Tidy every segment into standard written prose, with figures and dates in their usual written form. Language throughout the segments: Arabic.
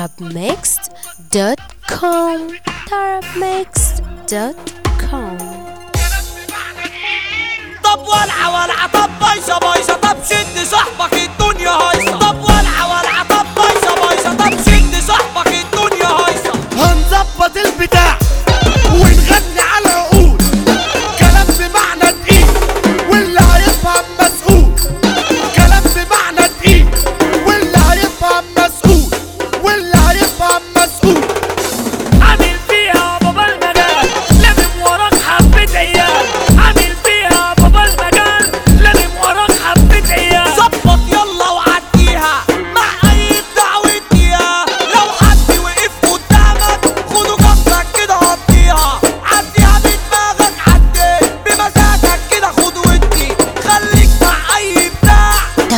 tarabmixed.com tarabmixed.com. طب ولعة طب بايظة طب شد صاحبك الدنيا هايصة. طب ولعة طب بايظة طب شد صاحبك الدنيا هايصة. هنظبط البتاع ونغني على عقول كلام بمعنى تقيل واللي هيفهم مسؤول. كلام بمعنى تقيل واللي هيفهم مسؤول واللي هيفهم مسؤول. عامل فيها بابا المجال لازم وراك حبة عيال. عامل فيها بابا المجال لازم وراك حبة عيال. ظبط يلا وعديها مع اي دعوة اديها. لو حد وقف قدامك خده جنبك كده قضيها. عديها بدماغك عدي بمزاجك كده خد ودي. خليك مع اي بتاع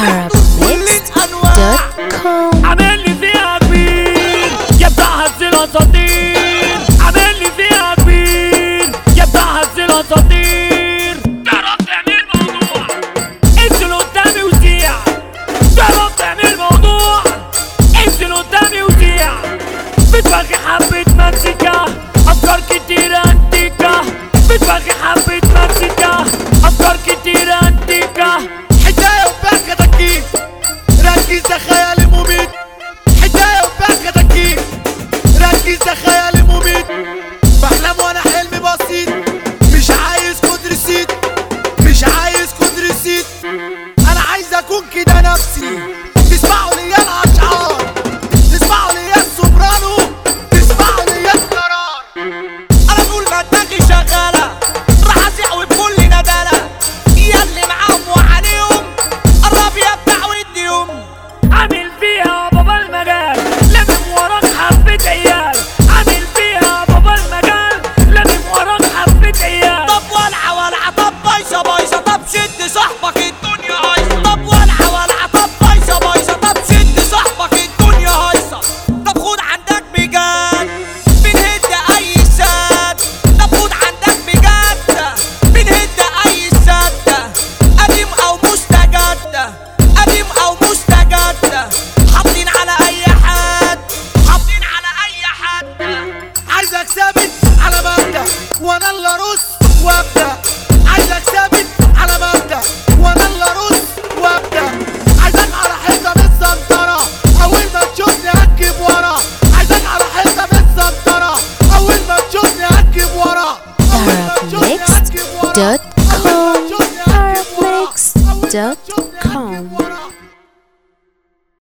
tarabmixed.com. عامل لي فيها كبير يا بتاع هز الاساطير. عامل لي فيها كبير يا بتاع هز الاساطير. جرب تعمل موضوع انزل قدامي وزيع. جرب تعمل موضوع انزل قدامي وزيع. بتبغي حبة مكسيكا افكار كتير انتيكا. بتبغي حبة مكسيكا افكار كتير انتيكا. حكاية وباكة تكييف ركز يا خيالي مميت. حكاية وباكة تكييف ركز يا خيالي مميت. بحلم وانا حلمي بسيط مش عايز كود ريسيت مش عايز كود ريسيت. انا عايز اكون كده نفسي. تسمعوا لي الاشعار تسمعوا لي السوبرانو تسمعوا لي القرار. انا طول ما دماغي شغالة راح اسيع وبكل ندالة. ياللي معاهم وعليهم قرب يا بتاع وديهم. عامل فيها بابا المجال لازم وراك حبة عيال. عامل فيها بابا المجال لازم وراك حبة عيال. طب ولعة طب بايظة طب شد صاحبك الدنيا هايصة. طب ولعة طب بايظة طب شد صاحبك الدنيا هايصة. طب خد عندك بجد بنهد اي سد. طب خد عندك بجد بنهد اي سد. قديم او مستجد قديم او مستجد. حاطين على اي حد حاطين على اي حد. عايزك ثابت على مبدأ وانا اللي ارص وابدا. عايزك ثابت على مبدأ وانا اللي ارص وابدا. عايزك على حيطه بالسنطره اول ما تشوفني هكب ورا. عايزك على حيطه بالسنطره اول ما تشوفني هكب ورا. أول ما تشوفني هكب ورا. tarabmixed.com tarabmixed.com.